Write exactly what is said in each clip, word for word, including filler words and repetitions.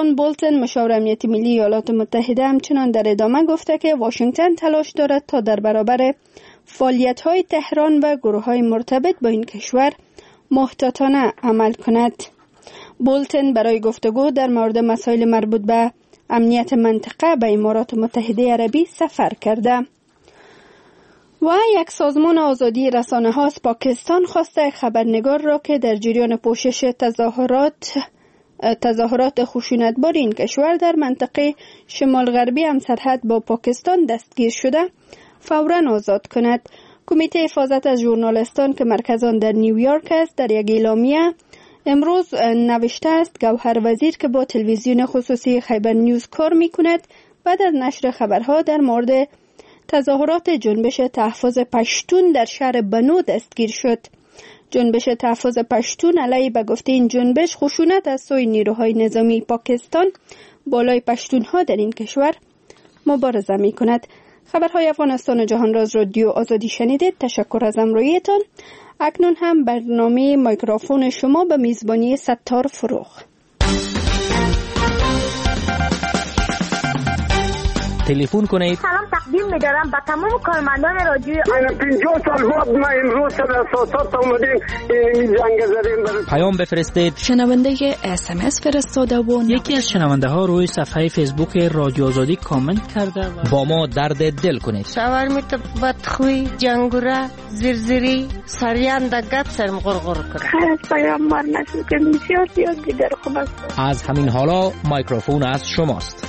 جان بولتن مشاور امنیتی ملی ایالات متحده همچنان در ادامه گفته که واشنگتن تلاش دارد تا در برابر فعالیت‌های تهران و گروه‌های مرتبط با این کشور محتاطانه عمل کند. بولتن برای گفتگو در مورد مسائل مربوط به امنیت منطقه به امارات متحده عربی سفر کرده. و یک سازمان آزادی رسانه ها از پاکستان خواسته خبرنگار را که در جریان پوشش تظاهرات تظاهرات خشونتبار این کشور در منطقه شمال غربی همسرحد با پاکستان دستگیر شده فوراً آزاد کند. کمیته حفاظت از ژورنالیستان که مرکز آن در نیویورک است در یک اعلامیه امروز نوشته است گوهر وزیر که با تلویزیون خصوصی خیبر نیوز کار می کند و در نشر خبرها در مورد تظاهرات جنبش تحفظ پشتون در شهر بنو دستگیر شد. جنبش تحفظ پشتون علیه به گفته این جنبش خشونت از سوی نیروهای نظامی پاکستان بالای پشتونها در این کشور مبارزه می کند. خبرهای افغانستان و جهان راز رادیو آزادی شنیدید. تشکر از همراهیتان. اکنون هم برنامه میکروفون شما به میزبانی ستار فروغ. تلفن کنید. سلام تقدیم می‌دارم به تمام کارمندان رادیو. من پنجاه سال بعد ما امروز سر اساسات اومدیم این جنگ زدیم. پیام بفرستید. شنونده اس ام اس فرستاده و یکی از شنونده ها روی صفحه فیسبوک رادیو آزادی کامنت کرده و با ما درد دل کنید. شاورمیت بدخوی جنگوره زرزری سریان د گپ سرم غرغر کنه. خیر پیام مار نشو که بسیار زیاد دیگر خوب است. از همین حالا میکروفون از شماست.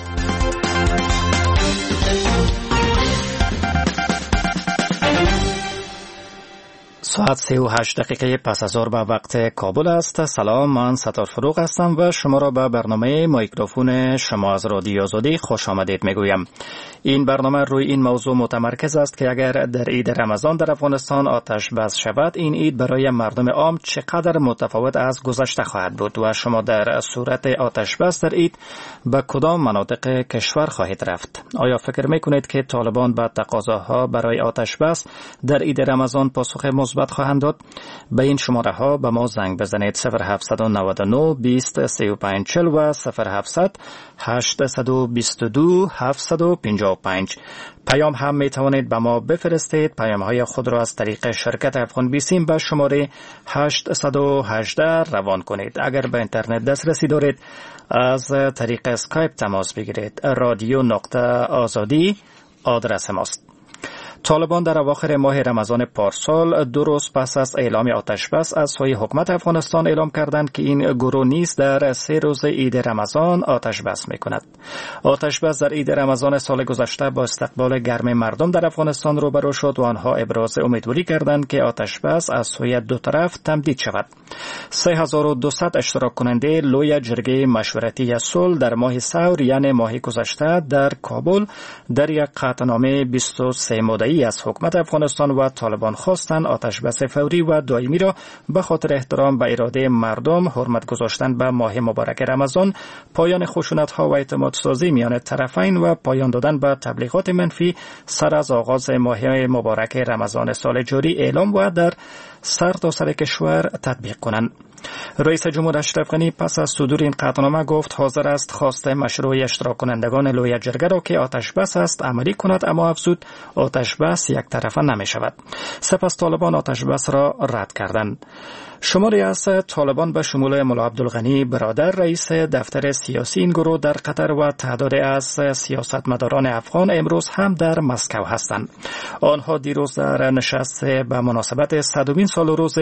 ساعت سی و هشت دقیقه پس از ظهر به وقت کابل است. سلام، من ستار فروغ هستم و شما را به برنامه میکروفون شما از رادیو آزادی خوش آمدید میگویم. این برنامه روی این موضوع متمرکز است که اگر در عید رمضان در افغانستان آتش بس شود، این عید برای مردم عام چقدر متفاوت از گذشته خواهد بود و شما در صورت آتش بس در عید به کدام مناطق کشور خواهید رفت؟ آیا فکر میکنید که طالبان به تقاضاها برای آتش بس در عید رمضان پاسخ مثبت خواهند داد؟ به این شماره ها به ما زنگ بزنید صفر هفت نه نه بیست سی و پنج چهل و صفر هفت هشت دو دو هفت پنج پنج. پیام هم می توانید به ما بفرستید. پیام های خود را از طریق شرکت افغان بیسیم به شماره هشت یک هشت روان کنید. اگر به اینترنت دسترسی دارید از طریق اسکایپ تماس بگیرید. رادیو نقطه آزادی آدرس ماست. طالبان در اواخر ماه رمضان پارسال دو روز پس از اعلام آتش بس از سوی حکومت افغانستان اعلام کردند که این گروه نیز در سه روز عید رمضان آتش بس می‌کند. آتش بس در عید رمضان سال گذشته با استقبال گرم مردم در افغانستان روبرو شد و آنها ابراز امیدواری کردند که آتش بس از سوی دو طرف تمدید شود. سه هزار و دویست اشتراک کننده لوی جرگه مشورتی صلح در ماه ثور یعنی ماه گذشته در کابل در یک قطعنامه بیست و سه ماده‌ای از حکومت افغانستان و طالبان خواستند آتش بس فوری و دائمی را به خاطر احترام به اراده مردم، حرمت گذاشتن به ماه مبارک رمضان، پایان خشونت‌ها و اعتماد سازی میان طرفین و پایان دادن به تبلیغات منفی سر از آغاز ماه مبارک رمضان سال جاری اعلام و در سر تا سر کشور تطبیق کنند. رئیس جمهور اشرف غنی پس از صدور این قطعنامه گفت حاضر است خواست مشروع اشتراک کنندگان لوی جرگه را که آتش بس است عملی کند، اما افزود آتش بس یک طرفه نمی شود. سپس طالبان آتش بس را رد کردند. شماری از طالبان به شمول ملا عبدالغنی برادر رئیس دفتر سیاسی این گروه در قطر و تعدادی از سیاستمداران افغان امروز هم در مسکو هستند. آنها دیروز در نشست به مناسبت صدمین سال روز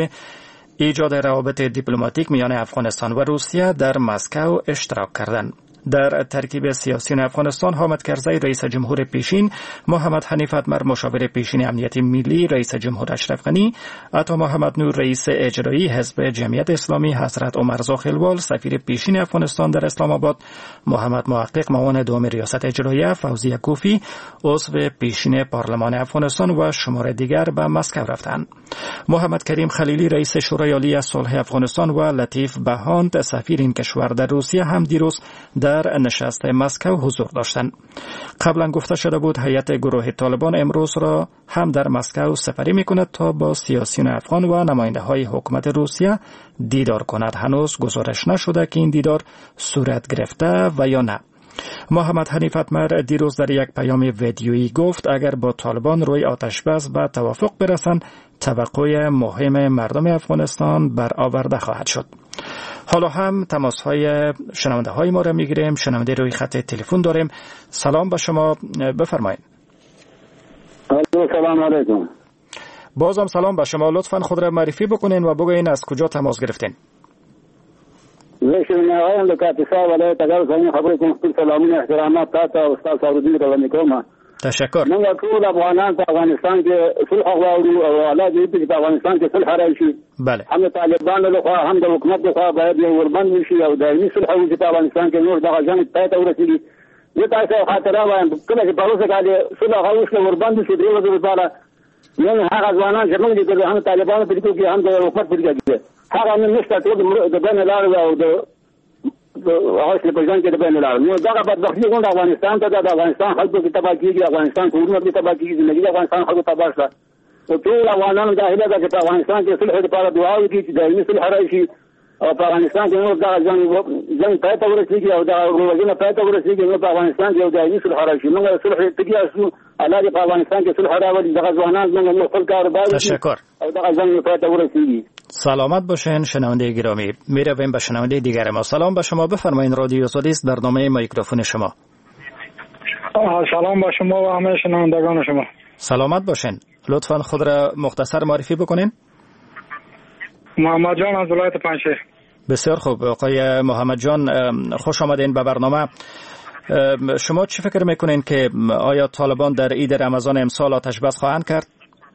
ایجاد روابط دیپلماتیک میان افغانستان و روسیه در مسکو اشتراک کردند. در ترکیب سیاسی افغانستان حامد کرزی رئیس جمهور پیشین، محمد حنیف اتمر مشاور پیشین امنیت ملی رئیس جمهور اشرف غنی، عطا محمد نور رئیس اجرایی حزب جمعیت اسلامی، حضرت عمر زاخیلوال سفیر پیشین افغانستان در اسلام آباد، محمد محقق معاون دوم ریاست اجراییه، فوزیه کوفی عضو پیشین پارلمان افغانستان و شمار دیگر به مسکو رفتند. محمد کریم خلیلی رئیس شورای عالی صلح افغانستان و لطیف بهاند سفیر این کشور در روسیه هم دیروز در در نشست مسکو حضور داشتند. قبلا گفته شده بود هیئت گروه طالبان امروز را هم در مسکو سپری می‌کند تا با سیاسیون افغان و نماینده‌های حکومت روسیه دیدار کند. هنوز گزارش نشده که این دیدار صورت گرفته و یا نه. محمد حنیف اتمر دیروز در یک پیام ویدیویی گفت اگر با طالبان روی آتش بس به توافق برسند توقع مهم مردم افغانستان برآورده خواهد شد. حالا هم تماس های شنونده های ما را میگیریم. شنونده روی خط تلفن داریم. سلام به شما، بفرمایید. سلام علیکم. بازم سلام به شما. لطفا خود را معرفی بکنین و بگوین از کجا تماس گرفتین. زشون آقایان دکتر صاحب علیه تگر زمین خبری کنم. سلامون احترامات تا استاد سعودی را میکنم. تشکر. من ټول افغانان په افغانستان کې صلح غواړو او علاوه دې په افغانستان کې صلح راشي. بله. هم طالبان له خوا هم د حکومت له خوا باید یو وربند وشي او دایمي صلح وشي په افغانستان کې نور دغه ځان پای ته ورسېږي. زه تاسو خاطره وایم کله چې په اوسه کې صلح غواړو وربند شي درې ورځې لپاره نن هغه ځوانان چې موږ دې هم طالبان په دې کې هم د حکومت په دې کې هغه نن نشته ټول د بین لار او د هغه په ځان کې د بین لار نو دغه بدبختي کوم افغانستان ته د افغانستان خلکو کې تباہ کیږي افغانستان کورونه کې تباہ کیږي زندگی افغانستان خلکو تباہ شوه او ټول افغانانو داخله ده چې په افغانستان کې صلح لپاره دعا وکړي چې دایمي صلح راشي او په افغانستان کې نور دغه ځان ځان پای ته ورسېږي او دغه ورځې پای ته ورسېږي نو په افغانستان کې یو دایمي صلح راشي موږ صلح تګي اسو الله په افغانستان کې صلح راوړي دغه ځوانان موږ خپل کاروبار تشکر او دغه ځان پای ته ورسېږي. سلامت باشین شنونده گرامی. میرویم به شنونده دیگر ما. سلام به شما، بفرمایید. رادیو آزادی است، برنامه میکروفون شما. سلام به شما و همه شنوندگان شما. سلامت باشین. لطفا خود را مختصر معرفی بکنین. محمد جان از ولایت پنجشیر. بسیار خوب آقای محمد جان، خوش آمدین به برنامه. شما چی فکر میکنین که آیا طالبان در عید رمضان امسال آتش بس خواهند کرد؟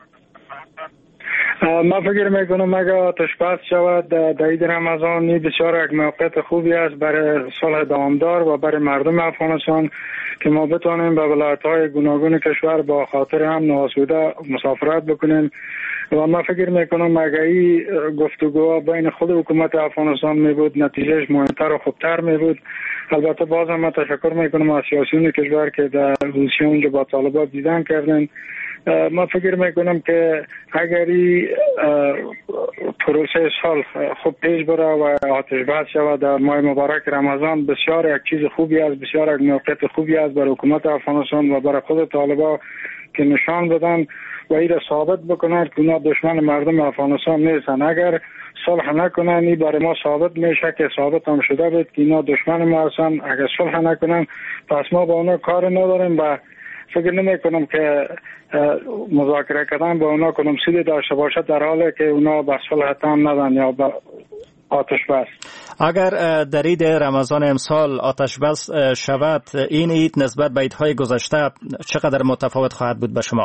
من فکر میکنم اگر آتش بس شود در عید رمضان این بسیار یک موقعیت خوبی است برای صلح دوامدار و برای مردم افغانستان که ما بتوانیم به ولایت‌های گوناگون کشور با خاطر هم آسوده مسافرت بکنیم و من فکر میکنم اگر این گفتگوها بین خود حکومت افغانستان می بود نتیجهش مهمتر و خوبتر می بود. البته بازم من تشکر میکنم از سیاسیون کشور که در روسیه اونجا با طالبان دیدن کردن. من فکر میکنم که اگر این پروسه صلح خوب پیش بره و آتش بس شود در ماه مبارک رمضان بسیار یک چیز خوبی است، بسیار یک موقعیت خوبی است برای حکومت افغانستان و برای خود طالبان که نشان بدن و این را ثابت بکنن که اونا دشمن مردم افغانستان نیستن. اگر صلح نکنن این برای ما ثابت میشه که ثابت هم شده بود که اینا دشمن ما هستن. اگر صلح نکنن پس ما با اونا کار نداریم و فکر نمی کنم که مذاکره کردن با اونا کنم سودی داشته باشد در حالی که اونا به صلح تام ندن یا به آتش بس. اگر در عید رمضان امسال آتش بس شود این عید نسبت به عیدهای گذشته چقدر متفاوت خواهد بود به شما؟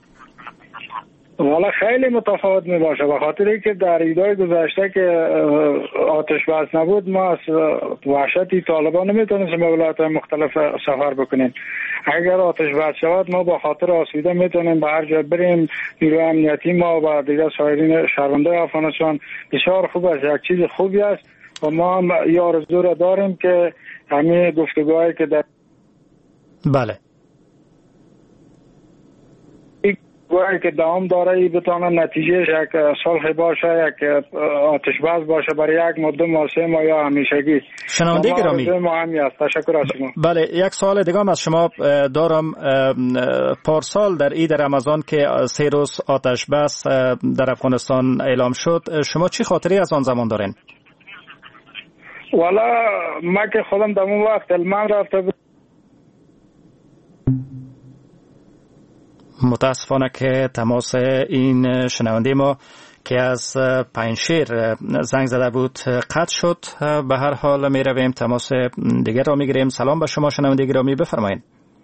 والا خیلی متفاوت می باشه به خاطر اینکه در عیدهای گذشته که آتش بس نبود ما از وحشتی طالبان نمیتونستیم به ولایت‌های مختلف سفر بکنیم. اگر آتش بس شود ما با خاطر آسوده میتونیم به هر جا بریم. نیروی امنیتی ما و دیگر سایرین شهروندان افغانستان بسیار خوب است، یک چیز خوبی است و ما هم این آرزو را داریم که همین گفتگوهایی که در بله گویی که دوام داره بتونه نتیجهش یک صلح باشه، یک آتش بس باشه برای یک مدت موسم یا همیشگی. شنونده گرامی مهمی است. تشکر از شما. بله یک سوال دیگه هم از شما دارم. پارسال در عید رمضان که سه روز آتش بس در افغانستان اعلام شد شما چی خاطری از آن زمان دارین؟ والا ما که خودم در اون وقت علمان رفته بود. متاسفانه که تماس این شنونده ما که از پنجشیر زنگ زده بود قطع شد. به هر حال می رویم تماس دیگر را می گیریم. سلام به شما شنونده گرامی، بفرمایید.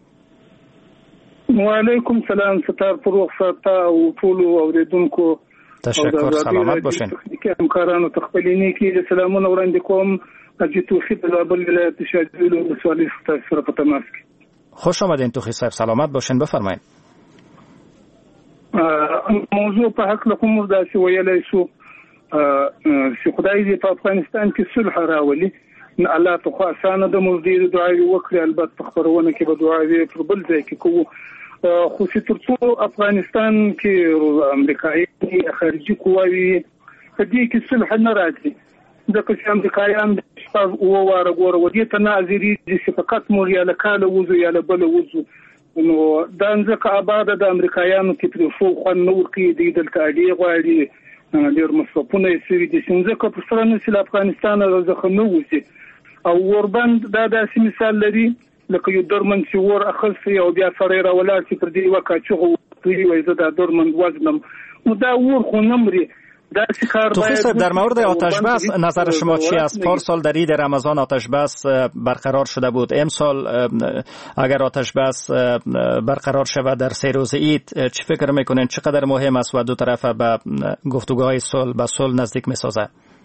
و علیکم سلام ستار فروغ ستا و طول اوریدونکو. تشکر، سلامت باشین. که همکارانو تخپلینی که سلامونه وړاندې کوم چې توفیق د بل ولایت شاجویل او سوالي سره په تماس کې. خوش آمدین توفیق صاحب، سلامت باشین، بفرمایید. موضوع په حق له کوم داسې ویلای شو چې خدای دې په افغانستان کې صلح راولي الله ته خو اسانه د مزدي دعاوي وکړي البته خبرونه کې به دعاوي پر بل ځای کې کوو خو چې ترڅو افغانستان کې امریکایي خارجي قواوي په دې کې صلح نه راځي ځکه چې امریکایان د شپږ اوه واره ګوره ودې ته ناظري چې فقط مو یا له کاله وځو یا له بله وځو نو دا ځکه آباده د امریکایانو کې تر فوق خوند نه ورکوي دوی دلته اډې غواړي ډېر مصرفونه یې سوي دي چې ځکه په سره نه سي له افغانستانه څخه نه وځي او وربند دا داسې مثال لري لکه یو درمند چې ور اخلسي او بیا سړی راولاړ چې پر دې وکړه چې غوړي وایي زه دا درمند وزنم نو دا ور خو نمري توفیق در مورد آتش بس نظر شما چی است؟ پارسال در عید رمضان آتش بس برقرار شده بود. امسال اگر آتش بس برقرار شود در سه روز عید چی فکر میکنین چقدر مهم است و دو طرف به گفتگوهای صلح به صلح نزدیک میسازه؟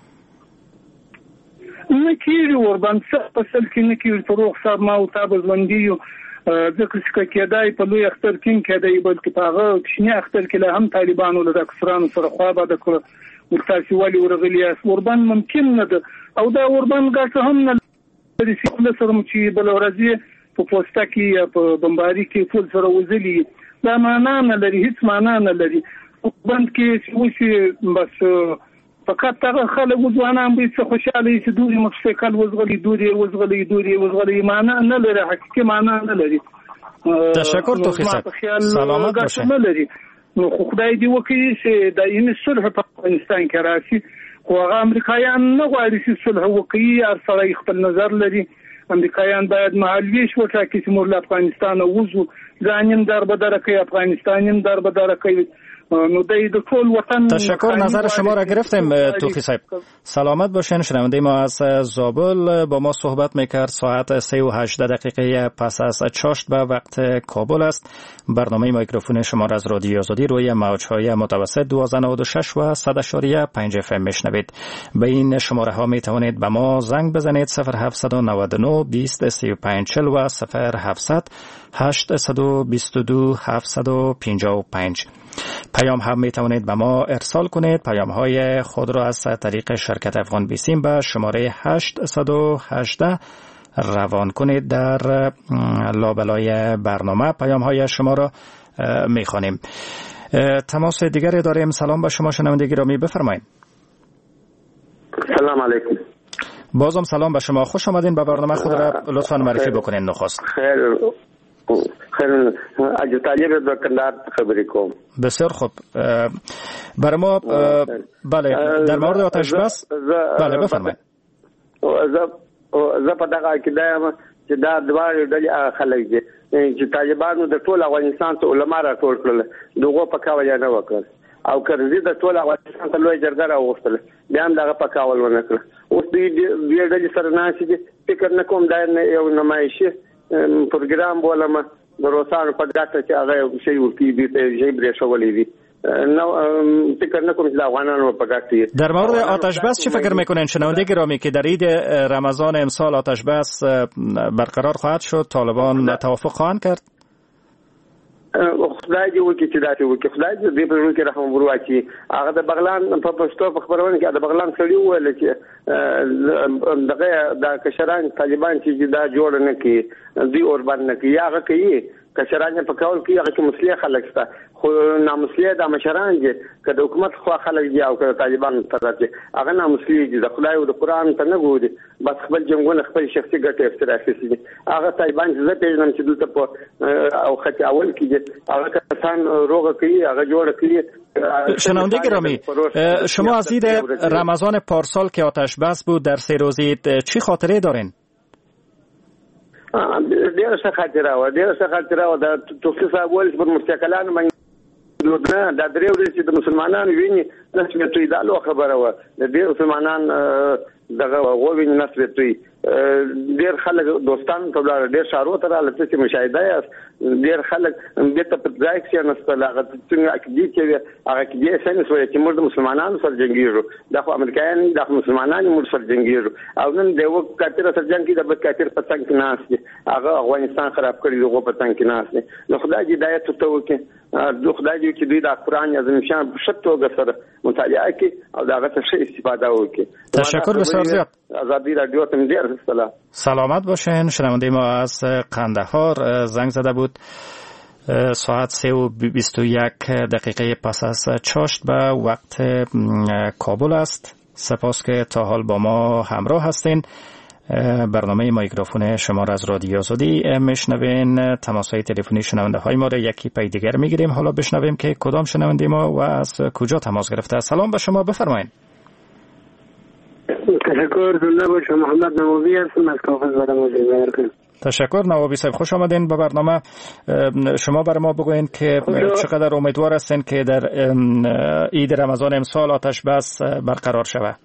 نکیږي ورباندې څه فصل کې نکیږي فروغ صاحب ما او تاسو باندې ځکه چې کېدای په لوی اختر کې کېدای بلکې په هغه کښنی اختر کې له هم طالبانو له کسرانو سره خوا به د کړ ورتاسي والی ورغلی اس ورباندې ممکن نه ده او دا ورباندې ګټه هم نه لري چې له سره چې بل ورځي په پوسټه کې په بمباري کې ټول سره وزلي دا معنا نه لري هیڅ معنا نه لري ورباندې کې چې بس فقط هغه خلک ځوانان به څه خوشاله شي دوی مخفقل وزغلي دوی وزغلي دوی وزغلي معنا نه لري حقيقي معنا نه لري تشکر توفیق سلامت باشه نو خدای دې وکړي چې دایمي صلح په افغانستان کې راشي خو هغه امریکایان نه غواړي چې صلح وکړي هر سړی خپل نظر لري امریکایان باید مهالویش وټاکي چې موږ له افغانستان وځو ځانیم در به در کوي افغانستانیم در به در کوي نو دای د ټول وطن تشکر نظر شما را گرفتیم توفیق صاحب سلامت باشین. شنونده ما از زابل با ما صحبت میکرد ساعت سه و هجده دقیقه پس از چاشت به وقت کابل است. برنامه میکروفون شما را از رادیو آزادی روی موج‌های متوسط دوازده نود و شش و صد اشاریه پنج اف ام میشنوید. به این شماره ها می توانید به ما زنگ بزنید صفر هفت نه نه بیست سی و پنج چهل و صفر هفت هشت دو دو هفت پنج پنج. پیام هم می توانید به ما ارسال کنید. پیام های خود را از طریق شرکت افغان بیسیم به شماره هشت یک هشت روان کنید. در لابلای برنامه پیام های شما را می خوانیم. تماس دیگری داریم. سلام به شما شنونده گرامی بفرمایید. سلام علیکم. بازم سلام به شما. خوش آمدین. به برنامه خود را لطفا معرفی بکنید نخست. خیر خیر اجو طالب به کندهار خبرې کوم. بسیار خوب. برای ما بله در مورد آتش بس بله بفرمایید. زه زه په دغه کې دا چې دا دوه ډلې خلک دي چې طالبانو د ټول افغانستان ته علما راټول کړل دغه په کاوه نه وکړ او کرزي د ټول افغانستان ته لوی جرګه راوستل بیا هم دغه په کاول ونه کړ. اوس دې ډلې سره ناشې دي فکر نه کوم دا یو نمایشي پروګرام بولم د روسانو په ګټه چې هغه شی ورکی دي ته شی برېښولې دي نو فکر نکنم که افغانانو په ګټه. در مورد آتش بس چه فکر میکنین شنونده گرامی که در عید رمضان امسال آتش بس برقرار خواهد شد؟ طالبان توافق خواهند کرد؟ خدای دې وکړي چې دا وکړي خدای دې په ورو کې رحم وروړي. هغه د بغلان په پښتو په خبرونه کې د بغلان سړي وویل چې دغه د کشران طالبان چې دا جوړ نه کړي دوی اور باندې نه کوي هغه کوي کشران په کول کې هغه کې مسلې خلک شته خو نامسلې د مشران دي که د حکومت خو خلک دي او که طالبان طرف دي هغه نامسلې دي د خدای او د قران ته نه ګوري بس خپل جنگونه خپل شخصي ګټه افتراخي دي. هغه طالبان چې زه پیژنم چې دلته په او خط اول کې دي هغه کسان روغه کوي هغه جوړ کوي. شنونده گرامی شما از عید رمضان پارسال که آتش بس بود در سه روزی چی خاطره دارین؟ ډېر څه خاطره و ډېر څه خاطره و د توفیق صاحب ول په مستقلانو باندې نه د درې ورځې چې د مسلمانانو ویني نسبت توي دا لو خبره و د ډېر مسلمانان دغه غووی نسبت توي ډېر خلک دوستان ته ډېر ډېر شارو ته راځي چې مشاهده یې ډېر خلک د ته په ځای کې نسبت لاغه څنګه اکیدي چې هغه کې څنګه سوې چې موږ د مسلمانانو سره جنگیږو د امریکایان د مسلمانانو موږ سره جنگیږو او نن د یو کاتر سره جنگ کې د بل کاتر په څنګه کې ناس دي هغه افغانستان خراب کړی دغه په څنګه کې ناس دي. نو خدای دې هدایت ته وکړي دو خدای دې چې دوی د قرآن عظیم شان په ښه توګه سره مطالعه کړي او د هغه څخه ښه استفاده وکړي. تشکر بسیار زیاد. آزادی رادیو ته ډیر سلام. سلامت باشین. شنونده ما از قندهار زنگ زده بود. ساعت سه و بیست و یک دقیقه پس از چاشت به وقت کابل است. سپاس که تا حال با ما همراه هستین. برنامه میکروفون شما را از رادیو آزادی میشنوین. تماس‌های تلفنی شنونده های ما را یکی پی دیگر میگیریم. حالا بشنویم که کدام شنونده ما و از کجا تماس گرفته. سلام به شما، بفرمایید. تشکر. زنده باشم. محمد نوابی هستم از کافز بدم. تشکر نوابی صاحب، خوش آمدین به برنامه. شما برای ما بگوین که چقدر امیدوار هستین که در عید رمضان امسال آتش بس برقرار شود.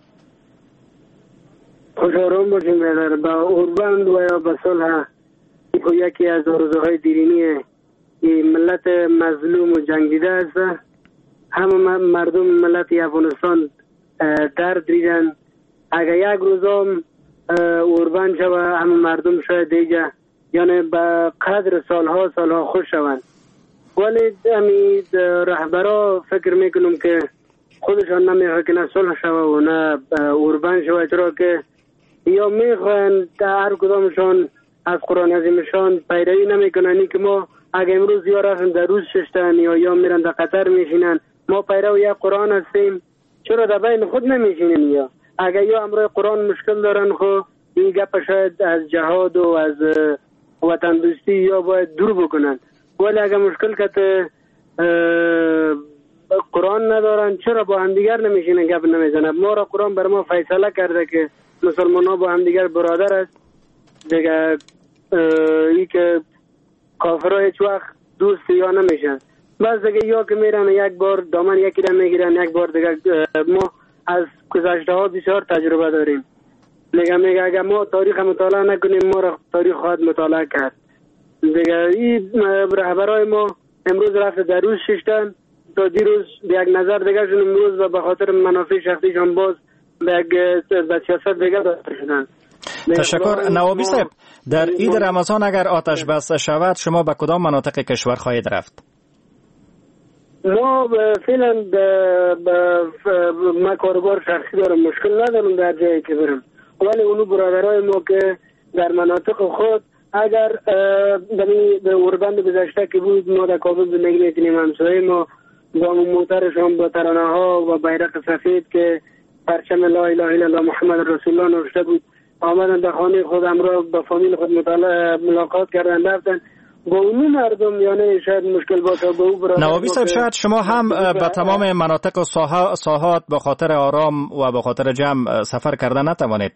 خوش آرام باشیم برادر. با اوربند و یا به صلح یکی از آرزوهای دیرینی ملت مظلوم و جنگیده است. همه مردم ملت افغانستان درد دیدن. اگر یک روزم اوربند شود همه مردم شاید دیگه یعنی به قدر سالها سالها خوش شوند. ولی امی رهبرا فکر میکنم که خودشان نمیخواه که نه صلح شود و نه اوربند شود، چرا که یا میخواهند هر کدامشان از قرآن عظیمشان پیروی نمیکنن که ما اگه امروز یا رفتن در روز ششتن یا یا میرن در قطر میشینن ما پیرو یا قرآن هستیم، چرا در بین خود نمیشینن؟ یا اگه یا امروز قرآن مشکل دارن خو این گپ شاید از جهاد و از وطن دوستی یا باید دور بکنن، ولی اگه مشکل که قرآن ندارن چرا با هم دیگر نمیشینن گپ نمیزنن؟ ما را قرآن بر ما فیصله کرده که مسلمان ها با هم دیگر برادر است دیگه، ای که کافر ها هیچ وقت دوست یا نمیشن. بس دیگه یا که میرن یک بار دامن یکی را میگیرن یک بار دیگه. ما از گذشته ها بسیار تجربه داریم. میگه میگه اگر ما تاریخ مطالعه نکنیم ما را تاریخ خواهد مطالعه کرد دیگه. این رهبرای ما امروز رفت در روز ششتن تا دیروز به یک نظر دیگه شون امروز و به خاطر منافع شخصیشان باز به به سیاست دیگه داشته شدن. تشکر. نوابی صاحب، در عید رمضان اگر آتش بس شود شما به کدام مناطق کشور خواهید رفت؟ ما فعلا ما کاربار شخصی دارم، مشکل ندارم در جایی که برم، ولی اونو برادرای ما که در مناطق خود اگر به اوربند گذشته که بود ما در کابل زندگی میکنیم، همسایه ما با موترشان با ترانه ها و بیرق سفید که پرچم لا اله الا الله محمد رسول الله نوشته بود آمدن در خانه خودم را با فامیل خود ملاقات کردن رفتن. با اونو مردم یعنی شاید مشکل باشه با او برادر. نوابی صاحب شاید شما هم به تمام مناطق و ساحات به خاطر آرام و به خاطر جمع سفر کردن نتوانید؟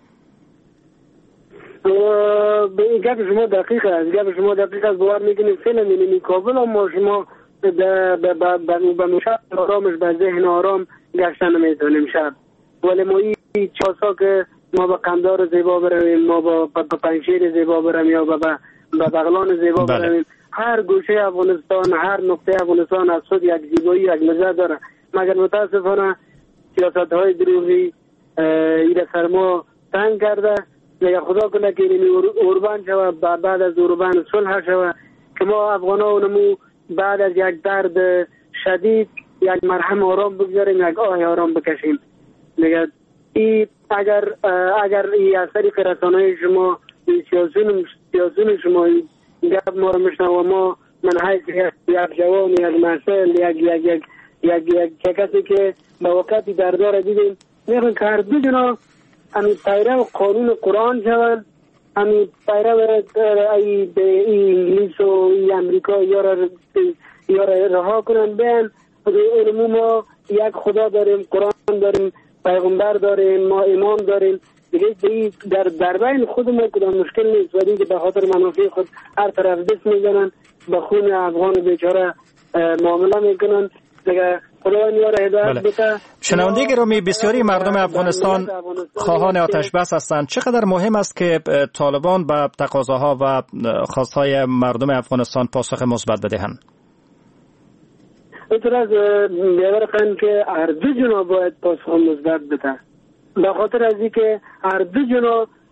به این گپ شما دقیق است، گپ شما دقیق است. باور میکنید فعلا این کابل ما شما به مشهد آرامش به ذهن آرام گشتن نمیتونیم شب، ولی ما این چاسا که ما به قندار زیبا برویم، ما با پنشیر زیبا برویم یا به بغلان زیبا برویم، هر گوشه افغانستان هر نقطه افغانستان از خود یک زیبایی یک لذت داره. مگر متاسفانه سیاست های دروغی این سر ما تنگ کرده. دیگه خدا کنه که این اوربند شود، بعد از اوربند صلح شود که ما افغان ها اونمو بعد از یک درد شدید یک مرهم آرام بگذاریم، یک آه آرام بکشیم. دیگه این اگر اگر این از طریق رسانه شما سیاسون سیاسون شما گپ ما رو میشنوه، ما من حیث یک جوان یک مسئل یک یک یک یک یک کسی که به وقتی دردار دیدیم میخوان که هر دو جنا همین پیرو قانون قرآن شود، همین پیرو ای انگلیس و ای امریکا یا را یا را رها کنن بیان. علمو ما یک خدا داریم، قرآن داریم، پیغمبر داریم، ما ایمان داریم دیگه. در در بین خود ما کدام مشکل نیست، ولی که به خاطر منافع خود هر طرف دست میزنن، به خون افغان بیچاره معامله میکنن دیگه. بله. شنونده گرامی، بسیاری مردم افغانستان خواهان آتش بس هستند. چقدر مهم است که طالبان به تقاضاها و خواستهای مردم افغانستان پاسخ مثبت بدهند؟ اینطور از بیاورخن که هر دو جنا باید پاسخ مثبت بده، به خاطر از اینکه هر دو جنا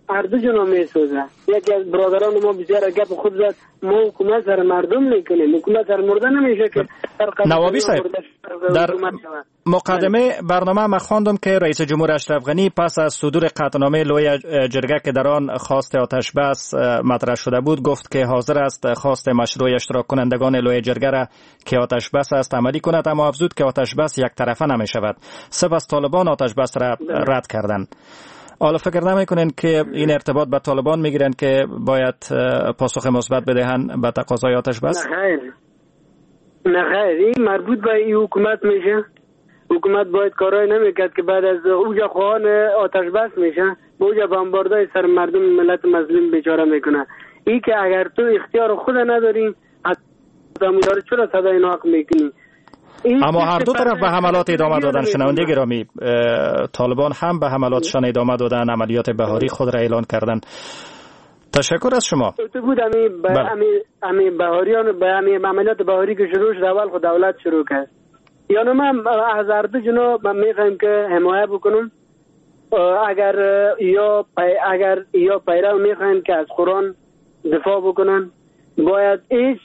هر دو جنا میسوزه. یکی از برادران ما بسیار گپ خود زد ما حکومت سر مردم میکنیم، حکومت سر مرده نمیشه که نوابی صاحب در مقدمه برنامه ما خواندم که رئیس جمهور اشرف غنی پس از صدور قطعنامه لوی جرگه که در آن خواست آتش بس مطرح شده بود گفت که حاضر است خواست مشروع اشتراک کنندگان لوی جرگه را که آتش بس است عملی کند، اما افزود که آتش بس یک طرفه نمی شود. سپس طالبان آتش بس را رد کردند. حالا فکر نمی‌کنین که این ارتباط با طالبان میگیرن که باید پاسخ مثبت بدهند به تقاضای آتش بس؟ نه خیر نه خیر این مربوط به این حکومت میشه. حکومت باید کارای نمیکرد که بعد از اوجا خواهان آتش بس میشه با اوجا بمباردای سر مردم ملت مظلوم بیچاره میکنه. این که اگر تو اختیار خود نداری حتی چرا صدای ناق میکنی؟ اما هر دو طرف به حملات ادامه دادن. شنونده گرامی، طالبان هم به حملاتشان ادامه دادن، عملیات بهاری خود را اعلان کردن. تشکر از شما. تو بود امی به امی امی بهاریان به امی عملیات بهاری که شروع شد اول خود دولت شروع کرد. یعنی من از هر دو جناب میخوایم که حمایت بکنم. اگر یا اگر یا پیرو میخوایم که از قرآن دفاع بکنن باید هیچ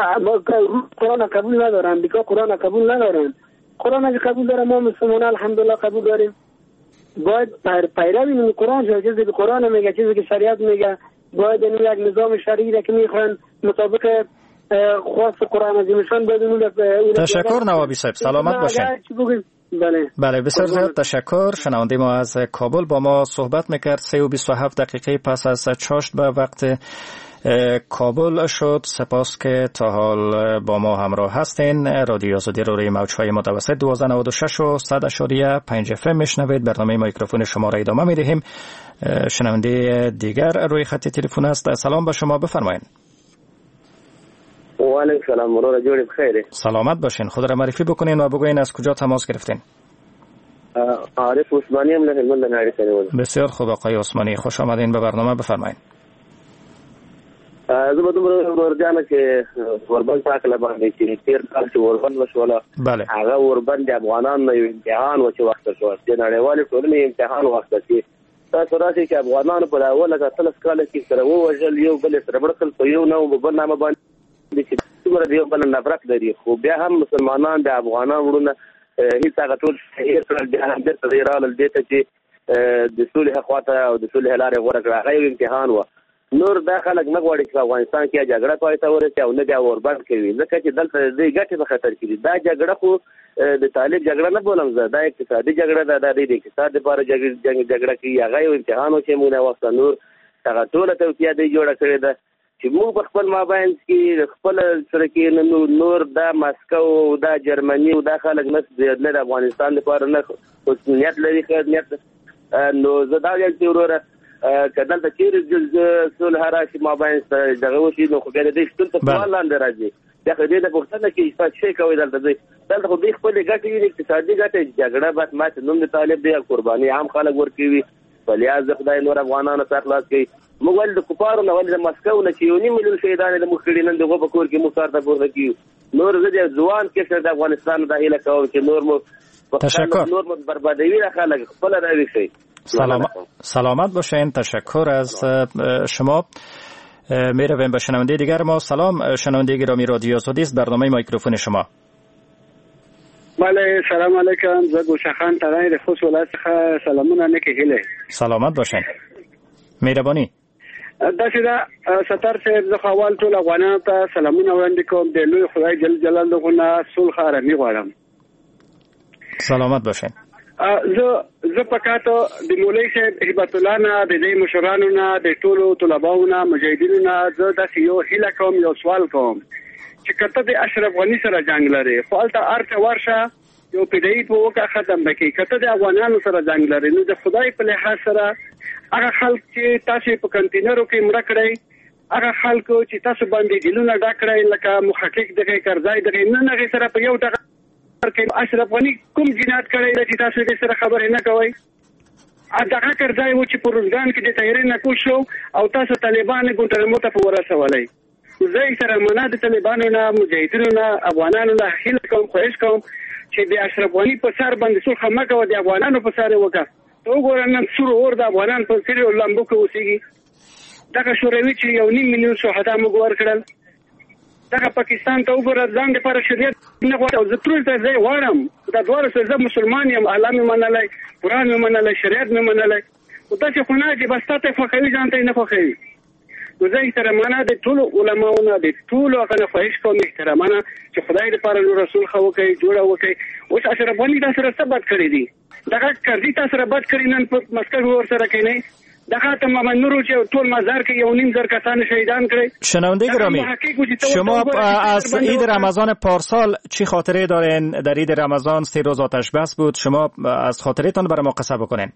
قرآن قبول ندارن، دیگه قرآن قبول ندارن. قرآن اگه قبول داره ما مسلمان الحمدلله قبول داریم. باید پیروی این قرآن شد، چیزی که قرآن میگه، چیزی که شریعت میگه، باید این یک نظام شرعی را که میخوان مطابق خواست قرآن عظیمشان بدون. تشکر نوابی صاحب، سلامت باشین. بله بله بسیار زیاد تشکر. شنونده ما از کابل با ما صحبت میکرد. سه و بیست و هفت دقیقه پس از چاشت به وقت کابل شد. سپاس که تا حال با ما همراه هستین. رادیو آزادی رو روی موج‌های متوسط دوازده نود و شش و صد اشاریه پنج اف ام میشنوید. برنامه میکروفون شما را ادامه میدهیم. شنونده دیگر روی خط تلفن است. سلام به شما، بفرمایید. و علیکم سلام، مرور جوری بخیر. سلامت باشین. خود را معرفی بکنین و بگوین از کجا تماس گرفتین. عارف عثمانی ام له هلمند ناریسه. بسیار خوب آقای عثمانی، خوش آمدین به برنامه، بفرمایید. زه به دومره ورجانه چې وربند پاکله باندې چې تیر کال چې وربند وشوله هغه وربند د افغانانو یو امتحان و چې وخت شو د نړیوالې ټولنې امتحان وخت چې تاسو راشي چې افغانانو په اوله کې اتلس کال کې سره ووژل یو بل سره بړکل په یو نو بل نامه باندې چې څومره دی بل نفرت لري، خو بیا هم مسلمانان د افغانانو ورونه هیڅ هغه ټول هیڅ ټول د هم د تغیرال د ته چې د صلح خواته او د صلح لارې غوړه کړه. هغه امتحان و. نور دا خلک نه غواړي چې افغانستان کې جګړه پای ته ورسي او نه بیا وربند کوي، ځکه چې دلته د ګټې په خطر کې دا جګړه خو د طالب جګړه نه بولم زه، دا اقتصادي جګړه ده، دا د اقتصاد لپاره جنګ جګړه کوي. هغه یو امتحان و چې موږ نه وخت نور هغه ټوله توصیه دی جوړه کړې ده چې موږ په خپل مابین کې خپل سره کې نور دا ماسکو دا جرمني او دا خلک نه د افغانستان لپاره نه نیت لري خدمت. نو زه دا یو چې وروره کدل ته چیرې صلح راشي ما باندې دغه وشي نو خو بیا د دې شتون ته سوال لاندې راځي. دا خو دې د پښتنه کې څه شي کوي دلته دی دلته خو دې خپل ګټې ویني، اقتصادي ګټې، جګړه بس ماته نوم د طالب دی، قرباني عام خلک ورکوي. فلیاز خدای نور افغانانو ته خلاص کوي. موږ ول د کفارو نه ول د مسکو نه چې یو نیم ملیون شهیدان د مخکړي نن دغه په کور کې مو کار ته پورته کیو. نور زه ځوان کې څه د افغانستان د هیله کوم چې نور مو تشکر نور مو بربادوي خلک خپل راوي شي. سلامت سلامت باشین. تشکر از شما. می رویم به شنونده دیگر ما. سلام شنونده گرامی رادیو آزادی است، برنامه میکروفون شما. بله سلام علیکم. زه گوشخان ترای رفوس ولایت څخه سلامونه نکه هله. سلامت باشین. مهرباني. داسې دا ستر صاحب زه اول ټول افغانانو ته سلامونه وړاندې کوم. د لوی خدای جل جلاله نه صلح رامي غواړم. سلامت باشین. زه زه پکاتو د مولوی صاحب هبت الله نه د دې مشرانو نه د ټولو طلباو نه مجاهدینو نه زه د یو هیله کوم یو سوال کوم چې کته د اشرف غنی سره جنگ لري فالته ارته ورشه یو پیډای په وکه ختم بکی کته د افغانانو سره جنگ لري نو د خدای په لحاظ سره هغه خلک چې تاسو په کنټینرو کې مړ کړی هغه خلکو چې تاسو باندې ګلونه ډاکړی لکه محقق دغه کرځای دغه نه نه سره په یو ټغ کې اشرف غنی کوم جنایت کړی چې تاسو دې سره خبرې نه کوئ. دغه کرځای و چې په روزګان کې د تحریر نه کوشو او تاسو طالبان ګونټرمو ته ورسولای. زه سره مناد طالبانو نه مجاهدینو نه افغانانو نه هیله کوم خواهش کوم چې د اشرف غنی په سر باندې څو خمکه و د افغانانو په سر وکړه ته وګوره نن سور اور د افغانان په سری لامبو کې اوسېږي. دغه شوروي چې یو نیم میلیون شهدا موږ ورکړل، دغه پاکستان ته وګوره ځان لپاره شریعت نه غواړي او زه ټول ته ځای غواړم دا دواړه څه زه مسلمان یم، الله مې منلی، قرآن مې منلی، شریعت مې منلی، خو داسې خو نه چې بس تا ته خوښوي ځان ته یې نه خوښوي. نو زه احترامانه د ټولو علماو نه د ټولو هغه نه خواهش کوم احترامانه چې خدای دپاره نو رسول ښه وکړي، جوړه وکړي. اوس اشرف غني تا سره څه بد کړي دي؟ دغه کرزي تا سره بد کړي، نن په مسکر ورسره کښېنئ. دغه ته محمد نورو چې ټول مزار کې یو نیم زر کسان شهیدان کړي. شنونده گرامی، شما از عید رمضان پارسال چی خاطره دارین؟ در عید رمضان سه روز آتش بس بود، شما از خاطرتان برای ما قصه بکنین.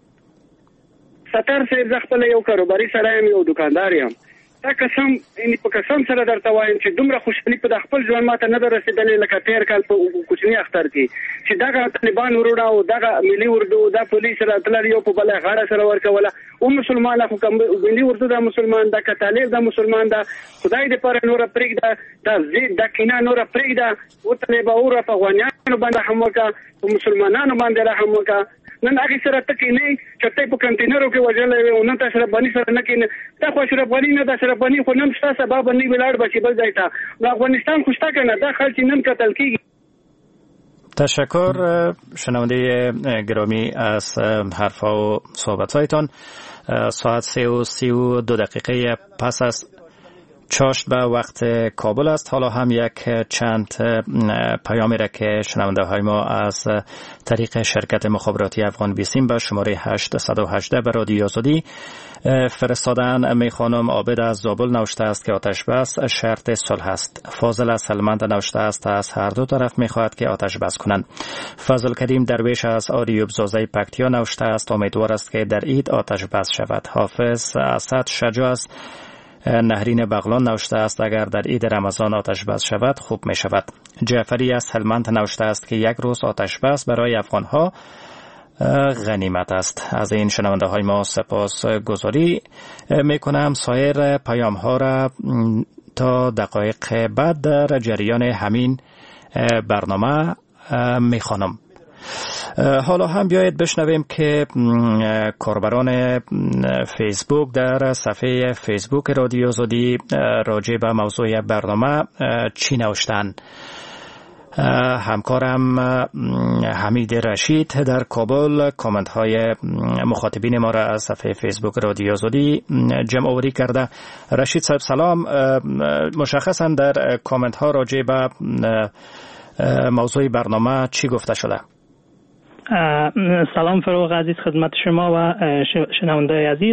ستر صاحب زه خپله یو کاروباري سړی یم، یو دوکاندار یم. دا قسم یعنې په قسم سره درته وایم چې دومره خوشحالي په د خپل ژوند ماته نه ده رسېدلې لکه تېر کال په کوچني اختر کې چې دغه طالبان وروڼه او دغه ملي اردو دا پولیس راتلل یو په بله غاړه سره ورکوله. او مسلمان خو ملي اردو دا مسلمان دا که طالب دا مسلمان دا، خدای دپاره نوره پرېږده، دا ضد دا کینه نوره پرېږده. وطلبه اوره په افغانیانو باندې رحم وکړه، په مسلمانانو باندې رحم وکړه. نن هغې سره ته کښېنئ چې ته په کنټینرو کې وژلی وې او نن ته اشرف غني سره نه کښېنې. دا خو اشرف غني نه، د اشرف غني خو نن شته سبا به نه ولاړ به چې بل ځای ته. نو افغانستان خو شته که نه؟ دا خلک چې نن قتل کېږي. تشکر شنونده گرامی از حرفا و صحبت‌هایتان. ساعت سه و سی و دو دقیقه پس از چاشت به وقت کابل است. حالا هم یک چند پیامی را که شنونده های ما از طریق شرکت مخابراتی افغان بیسیم به شماره هشت یک هشت به رادیو آزادی فرستادن. می خانم عابد از زابل نوشته است که آتش بس شرط صلح است. فاضل از هلمند نوشته است از هر دو طرف می خواهد که آتش بس کنند. فضل کریم درویش از آریوب زازای پکتیا نوشته است امیدوار است که در عید آتش بس شود. حافظ اسد شجاع است نهرین بغلان نوشته است اگر در عید رمضان آتش بس شود خوب می شود. جعفری از هلمند نوشته است که یک روز آتش بس برای افغان ها غنیمت است. از این شنونده های ما سپاس گذاری می کنم. سایر پیام ها را تا دقایق بعد در جریان همین برنامه می خوانم. حالا هم بیایید بشنویم که کاربران فیسبوک در صفحه فیسبوک رادیو آزادی راجع به موضوع برنامه چی نوشتند. همکارم حمید رشید در کابل کامنت های مخاطبین ما را از صفحه فیسبوک رادیو آزادی جمع آوری کرده. رشید صاحب سلام، مشخصا در کامنت ها راجع به موضوع برنامه چی گفته شده؟ سلام فروغ عزیز خدمت شما و شنونده‌های عزیز.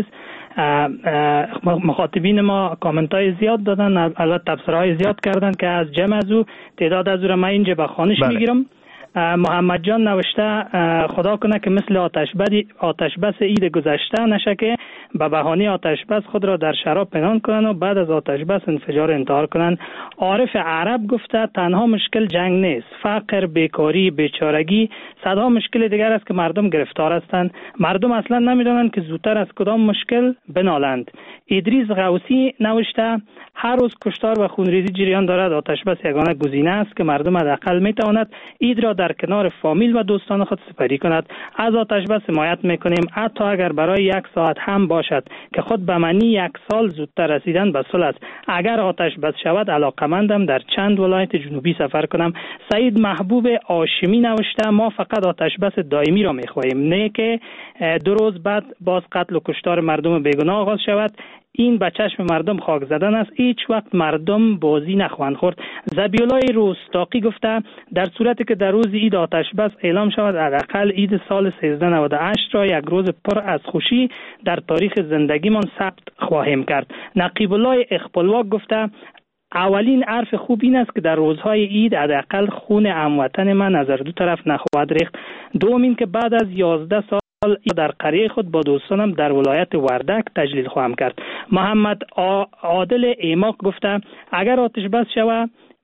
مخاطبین ما کامنت های زیاد دادن، البته تبصره های زیاد کردن که از جمع از او تعداد از او را من اینجا به خوانش بله. میگیرم. محمد جان نوشته خدا کنه که مثل آتش بدی آتش بس عید گذشته نشه که به بهانه آتش بس خود را در شراب پنهان کنن و بعد از آتش بس انفجار انتحار کنن. عارف عرب گفته تنها مشکل جنگ نیست، فقر، بیکاری، بیچارگی، صدها مشکل دیگر است که مردم گرفتار هستند. مردم اصلا نمیدونن که زودتر از کدام مشکل بنالند. ادریس غوثی نوشته هر روز کشتار و خونریزی جریان دارد، آتش بس یگانه گزینه است که مردم حداقل میتواند عید را در کنار فامیل و دوستان خود سپری کند. از آتش بس حمایت میکنیم حتی اگر برای یک ساعت هم باشد که خود به معنی یک سال زودتر رسیدن به صلح است. اگر آتش بس شود علاقمندم در چند ولایت جنوبی سفر کنم. سعید محبوب هاشمی نوشته ما فقط آتش بس دائمی را میخواهیم، نه که دو روز بعد باز قتل و کشتار مردم بیگناه آغاز شود. این به چشم مردم خاک زدن است، هیچ وقت مردم بازی نخواهند خورد. زبیولای روستاقی گفته در صورتی که در روز عید آتش بس اعلام شود حداقل عید سال سیزده نود و هشت را یک روز پر از خوشی در تاریخ زندگیمان ثبت خواهیم کرد. نقیب الله اقبالواق گفته اولین حرف خوب این است که در روزهای عید حداقل خون هموطن من از دو طرف نخواهد ریخت. دوم این که بعد از یازده سال در قریه خود با دوستانم در ولایت وردک تجلیل خواهم کرد. محمد عادل ایماق گفته اگر آتش بس شود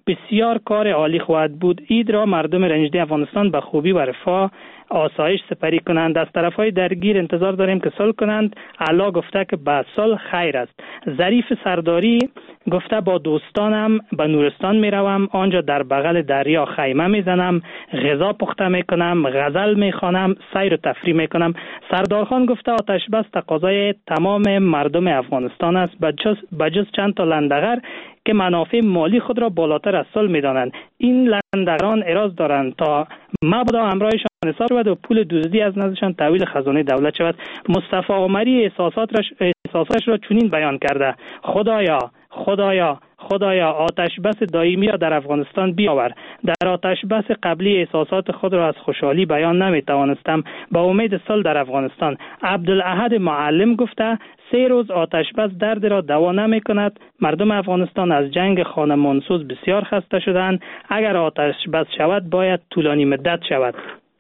بسیار کار عالی خواهد بود. عید را مردم رنجدی افغانستان به خوبی و رفاه آسایش سپری کنند. از طرفهای درگیر انتظار داریم که صلح کنند. علا گفته که به صلح خیر است. ظریف سرداری گفته با دوستانم به نورستان می روم، آنجا در بغل دریا خیمه می زنم، غذا پخته می کنم، غزل می خوانم، سیر و تفریح می کنم. سردارخان گفته آتش بس تقاضای تمام مردم افغانستان است، بجز چند تا لندغر که منافع مالی خود را بالاتر از صلح می دانند. این لندغران اراده دارند تا مبادا همراهشان حساب شود و پول دزدی از نزدشان تحویل خزانه دولت شود. مصطفی عمری احساسات را احساساتش را چنین بیان کرده: خدایا خدایا خدایا آتش بس دائمی را در افغانستان بیاور. در آتش بس قبلی احساسات خود را از خوشحالی بیان نمی توانستم. با امید صلح در افغانستان. عبدالاحد معلم گفته سه روز آتش بس درد را دوا نمی کند. مردم افغانستان از جنگ خانه منسوز بسیار خسته شدند. اگر آتش بس شود باید طولانی مدت شود.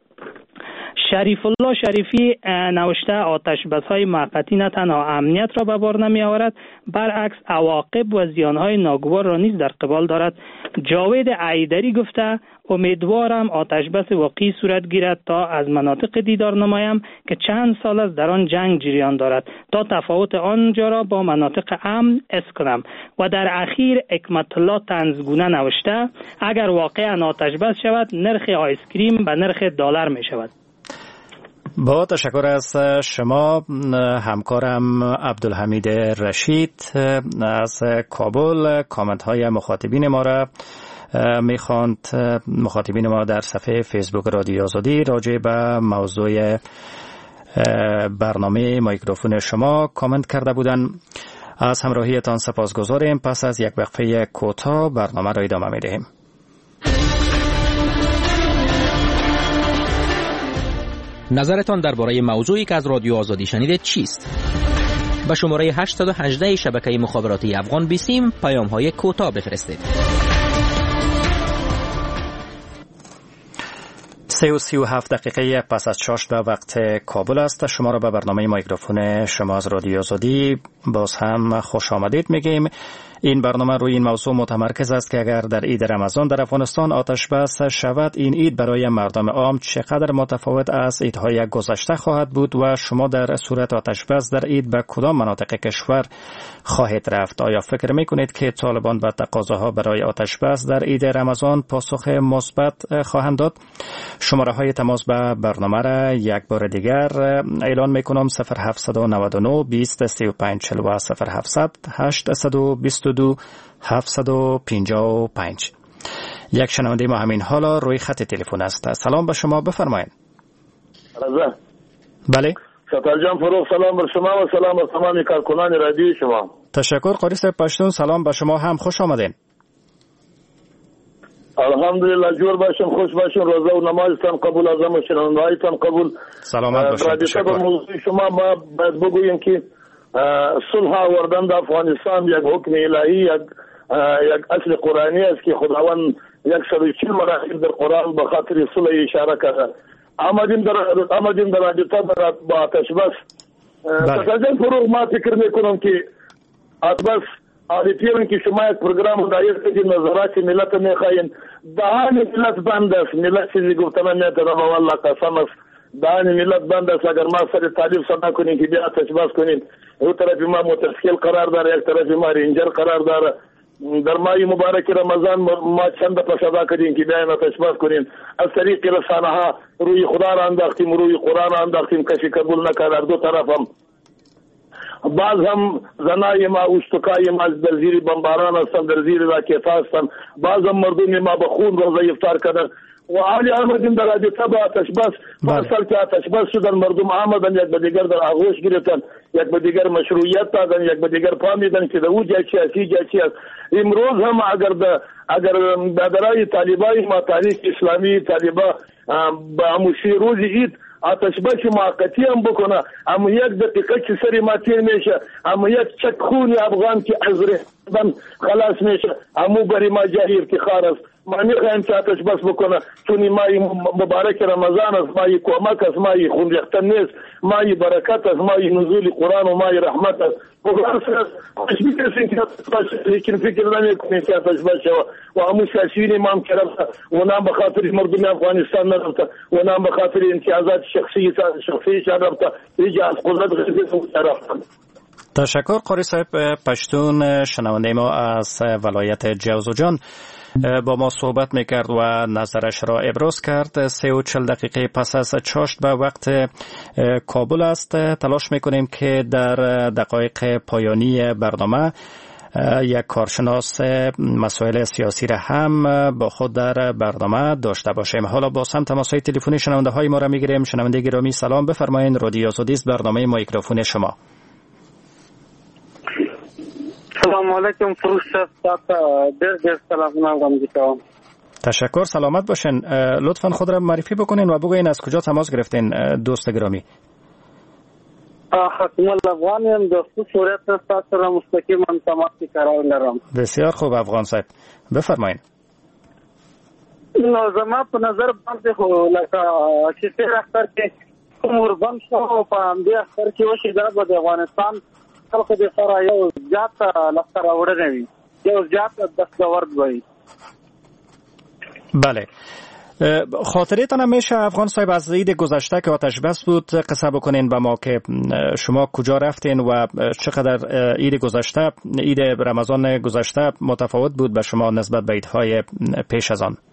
شریف الله شریفی نوشته آتش بس های موقتی نه تنها امنیت را به بار نمی آورد، برعکس عواقب و زیان های ناگوار را نیز در قبال دارد. جاوید عیدری گفته امیدوارم آتش بس واقعی صورت گیرد تا از مناطق دیدار نمایم که چند سال از در آن جنگ جریان دارد تا تفاوت آنجا را با مناطق امن حس کنم. و در اخیر حکمت الله طنزگونه نوشته اگر واقعا آتش بس شود نرخ آیس کریم به نرخ دلار می شود. با تشکر از شما. همکارم عبدالحمید رشید از کابل کامنت های مخاطبین ما را میخواند. مخاطبین ما در صفحه فیسبوک رادیو آزادی راجع به موضوع برنامه میکروفون شما کامنت کرده بودند. از همراهیتان سپاسگزاریم. پس از یک وقفه کوتاه برنامه را ادامه میدهیم. نظرتان درباره موضوعی که از رادیو آزادی شنیدید چیست؟ به شماره هشت یک هشت شبکه مخابراتی افغان بیسیم پیام های کوتاه بفرستید. سه و سی و هفت دقیقه پس از شش به وقت کابل است. شما را به برنامه میکروفون شما از رادیو آزادی باز هم خوش آمدید میگیم. این برنامه روی این موضوع متمرکز است که اگر در عید رمضان در افغانستان آتش بس شود این عید برای مردم عام چقدر متفاوت از عیدهای گذشته خواهد بود و شما در صورت آتش بس در عید به کدام مناطق کشور خواهید رفت؟ آیا فکر میکنید که طالبان به تقاضاها برای آتش بس در عید رمضان پاسخ مثبت خواهند داد؟ شماره های تماس به برنامه را یک بار دیگر اعلان میکنم: صفر هفت نه نه بیست سی و پنج چهل و صفر هفتصد هشت بیست دو هفتصد و پنجاه و پنج. یک شنونده ما همین حالا روی خط تلفن است. سلام به شما، بفرمایید. رضا. بله. ستار جان فروغ، سلام بر شما و سلام بر تمام کارکنان رادیو شما. تشکر قاری صاحب پشتون. سلام به شما هم، خوش آمدین. الحمدلله جور باشین، خوش باشین. روزه و نمازتان قبول، اعظم شنوندهایتان قبول. سلامت باشین. تشکر. موضوع شما ما باید بگوییم که صلح آوردن در افغانستان یک حکم الهی، یک یک اصل قرآنی است که خداوند صد و چهل مراحل در قرآن به خاطر صلح اشاره کرده. آمدیم در آمدیم در رابطه با آتش بس. تقاضای فروغ ما فکر میکنم که آتش بس آدیتیون که شما یک پروگرام دایر کردید نظرات ملت میخواین، دهان ملت بند است. ملت چیزی گفتن نمیتونم والله قسم است. دهان ملت بند است. اگر ما سر تعلیف صدا کنیم که بیا آتش بس کنیم، یک طرف ما متسکل قرار داره، یک طرف ما رنجر قرار داره. در ماه مبارک رمضان ما چند دفعه صدا کردیم که بیاین آتش بس کنیم. از طریق رسانه ها روی خدا را انداختیم، روی قرآن را انداختیم، کسی قبول نکرد. در دو طرف هم بعض هم زنای ما اشتکای ما در زیر بمباران هستند، در زیر راکت هستند. بعض هم مردم ما به خون روزه افطار کردن و حالی آمدیم در رابطه با آتش بس. اصل که آتش بس شدن، مردم آمدن یک به دیگر در آغوش گرفتن، یک به دیگر مشروعیت دادن، یک به دیگر فهمیدن که او جای چی است، جای چی است. امروز هم اگر د اگر برای طالبای ما تاریخ اسلامی طالبا با هموشی روز عید آتش بس موقتی هم بکنه، اما یک دقیقه که سری ما تیر میشه، اما یک چک خون افغان که از خلاص میشه. همو برای ما جهیر که خار است. ما میخوایم که آتش بس بکنه، چون مای مبارک رمضان است، مای کمک است، مای خونریختن نیست، مای برکت است، مای نزول قرآن و مای رحمت است. بگرد سرست خوش میکرسیم که آتش بس، لیکن فکر نمی کنیم که آتش بس شود و همون سیاسیون ما هم که رفته و نام بخاطر مردم افغانستان نرفته و نام بخاطر امتیازات شخصی شخصیشان رفته، ایجا از قدرت غیبت رفته. تشکر قاری صاحب پشتون. شنونده ما از ولایت جوزجان با ما صحبت میکرد و نظرش را ابراز کرد. سه و چل دقیقه پس از چاشت به وقت کابل است. تلاش میکنیم که در دقایق پایانی برنامه یک کارشناس مسائل سیاسی را هم با خود در برنامه داشته باشیم. حالا با هم تماس‌های تلفنی شنونده های ما را میگیریم. شنونده گرامی سلام، بفرمایید. رادیو آزادی است، برنامه مایکروفون شما. سلام علیکم فروش صاحب، دیر دیر سلام علیکم. تشکر، سلامت باشین. لطفا خود را معرفی بکنین و بگوین از کجا تماس گرفتین دوست گرامی. حکیم الافغانی هم دوست صورت نستاد سر مستقیم هم تماسی قرار لرم. بسیار خوب افغان صاحب، بفرمایین. زما په نظر باندې خو لکه چې تیر اختر کې کوم وربند شو او په همدې اختر کې وشي دا به د افغانستان خلکو د سره یو زیات لاسته راوړنه وي، یو زیات دستاورد وي. بله، خاطره تان میشه افغان صاحب از عید گذشته که آتش بس بود قصه بکنین با ما که شما کجا رفتین و چقدر عید گذشته، عید رمضان گذشته متفاوت بود به شما نسبت به عیدهای پیش از آن؟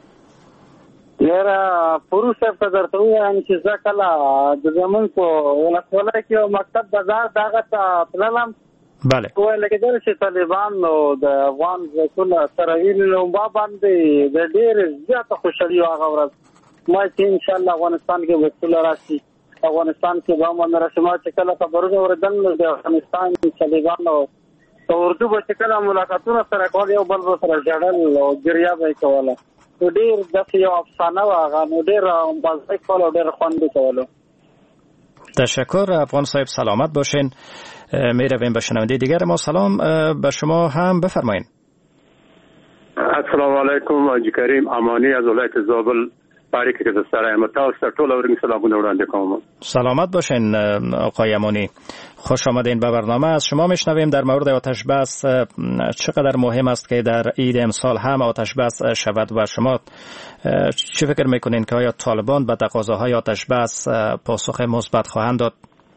یاره پروس صاحب ته درته ووایم چې زه کله د زمونږ په ولسوالۍ کې یو مکتب بازار دغه ته تللم. بله. ویل کېدل چې طالبان نو د افغان ځواکونه سره ویني نو ما باندې د ډېرې زیاته خوشحالي وه هغه ورځ. ما چې انشاءالله افغانستان کې به سوله راشي، افغانستان کې به امن راشي. ما چې کله خبرونه اورېدل نو د افغانستان طالبانو په اردو به چې کله ملاقاتونه سره کول یو بل به سره ژړل او ګریا به یې کوله. نو ډېر داسې یو افسانه وه هغه، نو ډېر مزه یې کول او ډېر خوند یې کولو. تشکر افغان صاحب، سلامت باشین. می رویم به شنونده دیگر ما. سلام به شما هم، بفرمایید. السلام علیکم. حاجی کریم امانی از ولایت زابل پاری کې د سره متاسف ټول اورنګ سلامونه وړاندې کوم. سلامت باشین آقای امانی، خوش آمدین به برنامه. از شما میشنویم در مورد آتش بس چقدر مهم است که در عید امسال هم آتش بس شود و شما چه فکر میکنین که آیا طالبان به تقاضاهای آتش بس پاسخ مثبت خواهند داد؟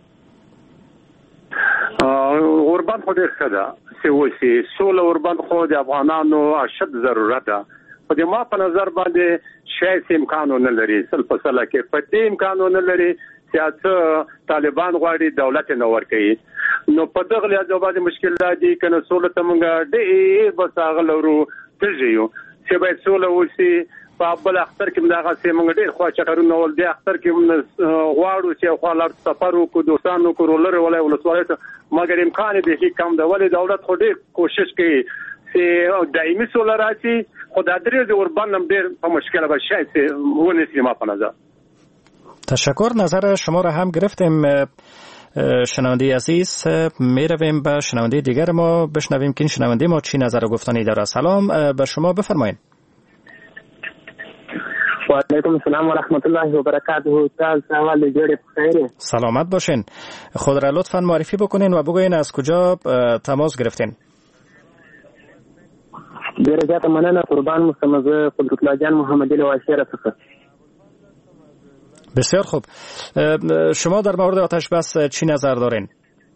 اوربند خو ډېر ښه ده چې وشي سوله. اوربند خو د افغانانو اشد ضرورت ده. خو د ما په نظر باندې شاید امکانونه لري سل په سله کې په دې امکانونه لري چې طالبان غواړي دولت نه ورکوي. نو په دغه لحاظ باندې مشکل دا دي کنه سوله ته موږ ډېر بس هغه لرو تږي چې باید سوله وشي. په بل اختر کې دغه سي موږ ډېر خو چکرونه ول دي اختر کې غواړو چې خو لار سفر وکړو دوستانو کورولر ولای ولسوالۍ ته، مګر امکان به کم ده. ولې دولت خو ډېر کوشش کوي چې دایمي سوله راشي، خو دا درې د اوربند هم ډېر په مشکل به شاید ونیسي ما په نظر. تشکر، نظر شما را هم گرفتیم. شنونده عزیز، می رویم به شنونده دیگر ما بشنویم که این شنونده ما چی نظر و گفتنی داره. سلام به شما، بفرمایید. و علیکم السلام و رحمت الله و برکاته. تاسو حواله جوړه بخیر. سلامت باشین. خود را لطفاً معرفی بکنین و بگوین از کجا تماس گرفتین. ډیره زیاته مننه قربان مستمزه قدرت الله جان محمد علی واشیر څخه. بسیار خوب. شما در مورد آتش بس چی نظر دارین؟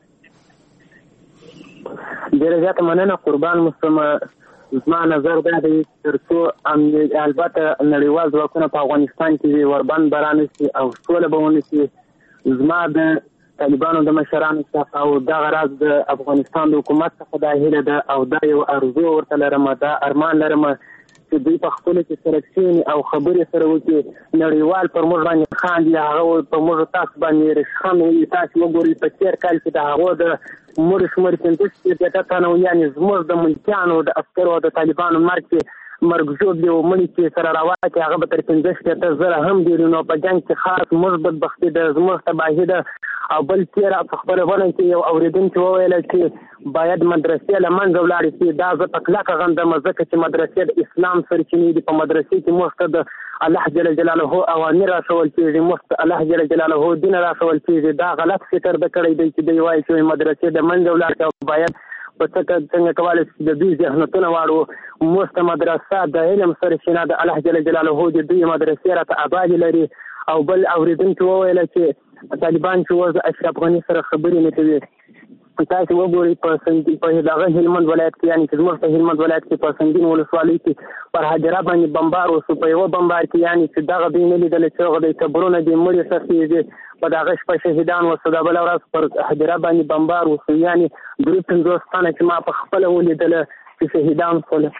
ډیره زیاته مننه قربان مستمزه. زما نظر دا دی ترڅو البته نړیوال ځواکونه په افغانستان کې وربند برانه شي او سوله به ونشي، زما د طالبانو د مشرانو څخه او دغه راز د افغانستان د حکومت څخه دا هیله ده او دا یو ارزو ورته لرم، دا ارمان لرم چې دوی په خپلو کې سره کښېني او خبرې سره وکړي. نړیوال پر موږ باندې خاندي، هغه په موږ تاسو باندې رشخند وي. تاسو وګورئ په تېر کال کې د هغو د مړو شمېر پنځه شپېته تنه یعنې زموږ د ملکیانو د عسکرو د طالبانو مرګ کې مرګ دی او مړي چې سره راواتي هغه به تر پنځه شپېته زره هم دي. نو په جنګ کې خاص موږ بدبختي ده، زموږ تباهي ده. او بل تېره په خپرونه کې یو اورېدونکي وویل چې باید مدرسې له منځه ولاړې شي. دا زه په کلکه غندم، ځکه چې مدرسې د اسلام سرچینې دي. په مدرسې کې موږ ته د الله جل جلاله اوامر راښول کېږي، موږ ته الله جل جلاله دین راښول کېږي. دا غلط فکر د کړی دی چې دوی وایي چې مدرسې د منځه ولاړ شي. باید په څه څنګه کولی شي د دوی ذهنیتونه واړو. موږ ته مدرسه د علم سرچینه د الله جل جلاله د دوی مدرسې راته ابادې لري. او بل اورېدونکي وویل چې طالبان چې وز اشرف غني سره خبرې نه کوي. تاسو وګورئ په په دغه هلمند ولایت کې، یعنې چې زموږ په هلمند ولایت کې په سنګین ولسوالۍ کې پر هجره باندې بمبار وسو. په یوه بمبار کې یعنې چې دغه دوی نه لیدل چې هغه د قبرونه دي مړي ښخ دي، په دغه شپه شهیدان وسو. د بله ورځ پر هجره باندې بمبار وسو، یعنې درې پنځوس تنه چې ما په خپله ولیدله چې شهیدان شول.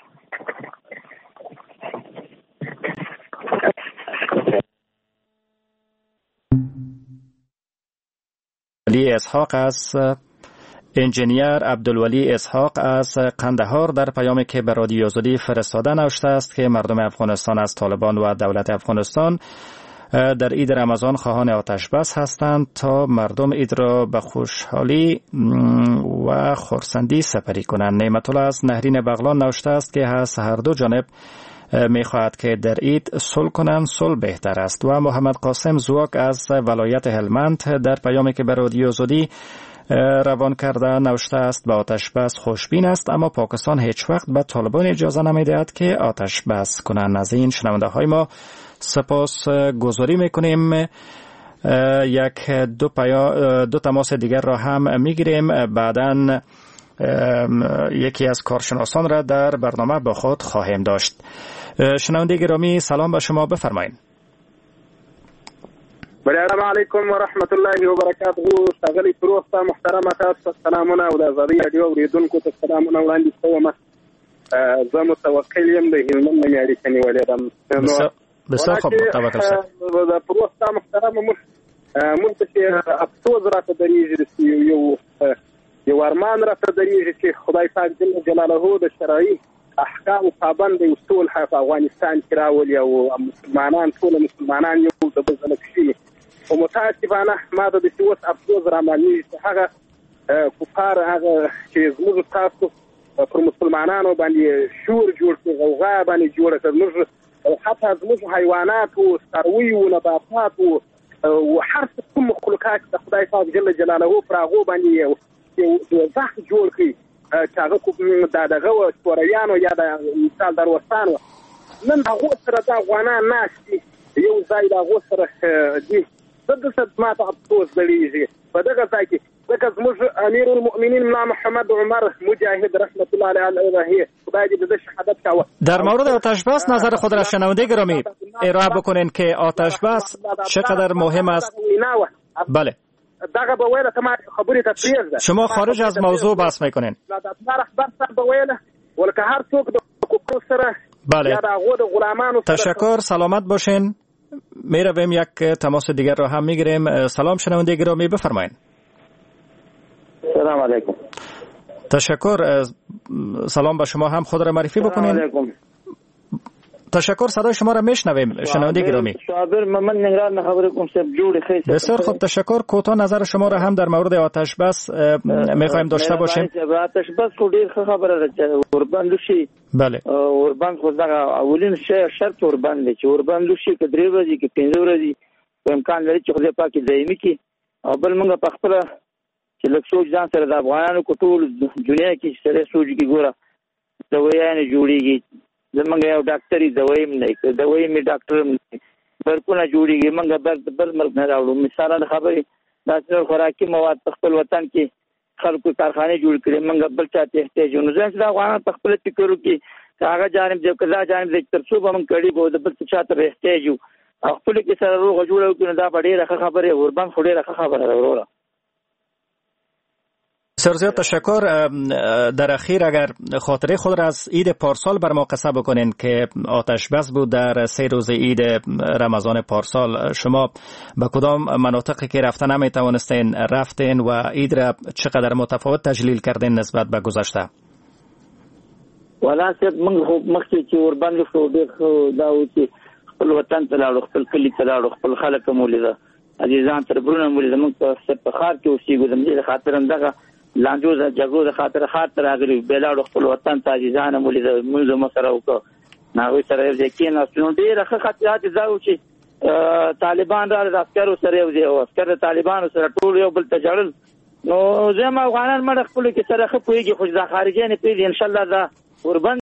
علی اسحاق از انجینیر عبدالولی اسحاق از قندهار در پیامی که به رادیو آزادی فرستاده نوشته است که مردم افغانستان از طالبان و دولت افغانستان در عید رمضان خواهان آتش بس هستند تا مردم عید را به خوشحالی و خرسندی سپری کنند. نعمت الله از نهرین بغلان نوشته است که از هر دو جانب می خواهد که در عید صلح کنند، صلح بهتر است. و محمد قاسم زواک از ولایت هلمند در پیامی که به رادیو آزادی روان کرده نوشته است به آتش بس خوشبین است، اما پاکستان هیچ وقت به طالبان اجازه نمیدهد که آتش بس کنند. از این شنونده های ما سپاس گذاری میکنیم. یک دو, پیا دو تماس دیگر را هم میگیریم. بعداً یکی از کارشناسان را در برنامه با خود خواهیم داشت. شنونده گرامی سلام به شما، بفرمایید. السلام علیکم و رحمت الله و برکاته. ښاغلی فروغ ته محترمه تاسو سلامونه او د آزادۍ راډیو اورېدونکو ته سلامونه وړاندې کوم. زه متوکل یم د هلمند نه اړیکه نیولې ده. بسیار خوب توکل شه. د فروغ ته محترمه موږ موږ ته چې افسوس راته درېږي چې یو یو ارمان راته درېږي چې خدای پاک جل جلاله د شرعي احکامو پابند د اصول په افغانستان کې راولي او مسلمانان ټول مسلمانان یو د بل ځای شي. او متاسفانه ما د دې اوس افسوس را مانی چې هغه کفار هغه چې زموږ تاسو پر مسلمانانو باندې شور جوړ کړي، غوغا باندې جوړ کړي، موږ حتی زموږ حیوانات او څاروي او نباتات او هر څه کوم مخلوقات د خدای پاک جل جلاله پر هغه باندې یو ځخ جوړ کړي چې هغه کوم د دغه سپوریانو یا د مثال دروستانو نن هغه سره د افغانان ناشتي یو ځای د هغه سره دي. د څه ما ته افسوس درېږي په دغه ځای کې ځکه زموږ امیر المؤمنین ملا محمد عمر مجاهد رحمت الله علیه خدای دې د شهادت کاوه. در مورد آتش بس نظر خود را شنونده گرامی ارائه بکنین که آتش بس چقدر مهم است. بله دغه به ویله ته ما خبرې ته پرېږده. شما خارج از موضوع بحث میکنین. دا رهبر صاحب به ویله ولکه هر څوک د کفر سره بله. یا د هغو د غلامانو سره. تشکر، سلامت باشین. میرویم یک تماس دیگر را هم میگیریم. سلام شنونده گرامی، بفرمایید. سلام علیکم. تشکر، سلام به شما هم. خود را معرفی بکنین. سلام علیکم. تشکر، صدای شما را میشنویم شنونده گرامی. شابر محمد نگران نه خبر کوم صاحب جوړ خیس. بسیار خوب، تشکر. کوتاه نظر شما را هم در مورد آتش بس میخوایم داشته باشیم. آتش بس خو ډیر خبره ده. اوربند شي. بله. اوربند خو دا اولین شی شرط اوربند چې اوربند شي کې درې ورځې کې پنځه ورځې په امکان لري چې خدای پاک دایمي کی. او بل موږ په خپل چې لږ سوچ ځان سره د افغانانو کو ټول دنیا کې سره سوچ کی ګوره دویانه جوړیږي. زمونږ یو ډاکټري دوایم نه دوایم ډاکټر برکونه جوړیږي. موږ بل بل ملک نه راوړو. مثال خبرې د څو خوراکي مواد په خپل وطن کې خلکو کارخانه جوړ کړي. موږ بل چاته احتیاج نه ځکه دا غواړم په خپل فکر کې هغه جانب دې کله جانب دې تر څو به موږ کړي به د بل چاته احتیاج او خپل کې سره روغ جوړو کنه دا ډېره خبره اوربان خو ډېره خبره وروره. سرزیاد تشکر. در اخیر اگر خاطره خود را از عید پارسال بر ما قصه بکنین که آتش بس بود در سه روز عید رمضان پارسال، شما به کدام مناطقی که رفته نمیتوانستین رفتین و عید را چقدر متفاوت تجلیل کردین نسبت به گذشته؟ ولا څه موږ خو مخکې چې اوربند شو ډېر دا و چې خپل وطن ته لاړو، خپل کلي ته لاړو، خپل خلک مو لیده، عزیزان تر برونه مو لیده. موږ په سپخار کې اوسېږو، د دې خاطر هم دغه لانجو د جګړو د خاطر خاط ته راغلي، بیا لاړو خپل وطن ته، عزیزان مو لیده، مونځ مو سره وکړو، هغوی سره یو ځای کېناستو. نو ډېره ښه خاطرات دا و چې طالبان راغله د عسکرو سره یو ځای و، عسکر د طالبانو سره ټول یو بل ته ژړل. نو زه هم افغانان مړه خپلو کې سره ښه پوهېږي، خو دا خارجیان یې پوهېږي. انشاءالله دا اوربند